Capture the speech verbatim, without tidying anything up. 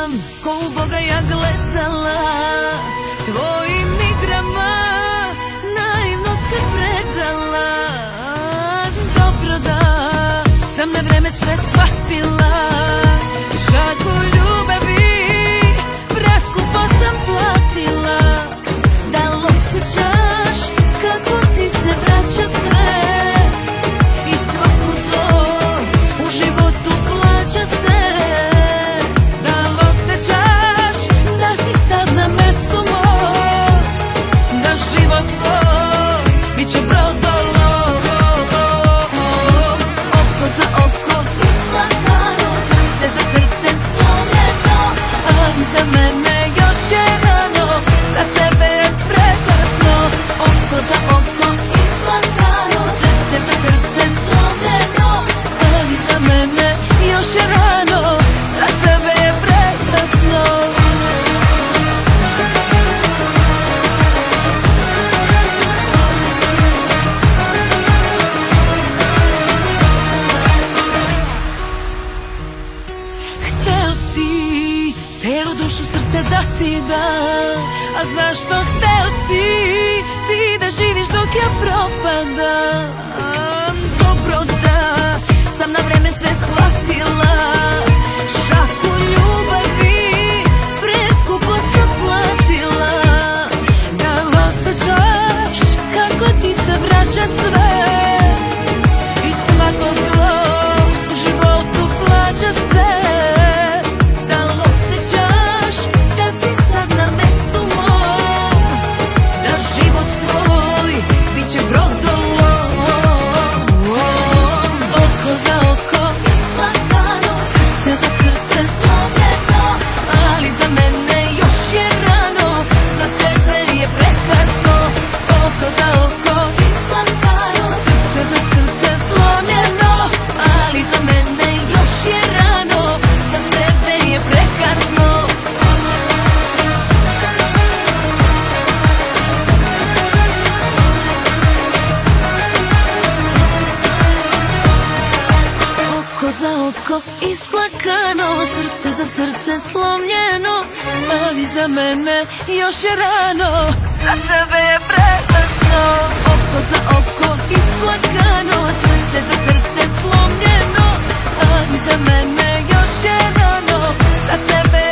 ko u Boga ja gledala, tvojim igrama naivno se predala. Dobro da sam na vreme sve shvatila, žaku ljubavi preskupo sam platila. Da li osjećaš kako ti se vraća sve i svako zlo u životu plaća se? Da li osjećaš da si sad na mestu moj, da život tvoj bit će brodolov? Oko za oko isplakano, srce za srce slomljeno, ali za mene još je rano, za tebe je prekasno. Oko za oko isplakano, srce za srce slomljeno, ali za mene još je rano, za tebe je prekasno. Hteo si telo, dušu, srce da ti dam, a zašto hteo si ti da živiš dok ja propadam? Dobro da sam na vreme sve shvatila, šaku ljubavi preskupo sam platila. Da li osjećaš kako ti se vraća sve i svako zlo u životu plaća se? Da li osjećaš da si sad na mestu mom, da život tvoj bit će brodolom? Oko za oko isplakano, srce za srce slomljeno, ali za mene još je rano, za tebe je prekasno. Oko za oko isplakano, srce za srce slomljeno, ali za mene još je rano, za tebe je prekasno. Oko za oko isplakano, srce za srce slomljeno, ali za mene još je rano, za tebe je prekasno. Oko za oko isplakano, srce za srce slomljeno, ali za mene još je rano, za tebe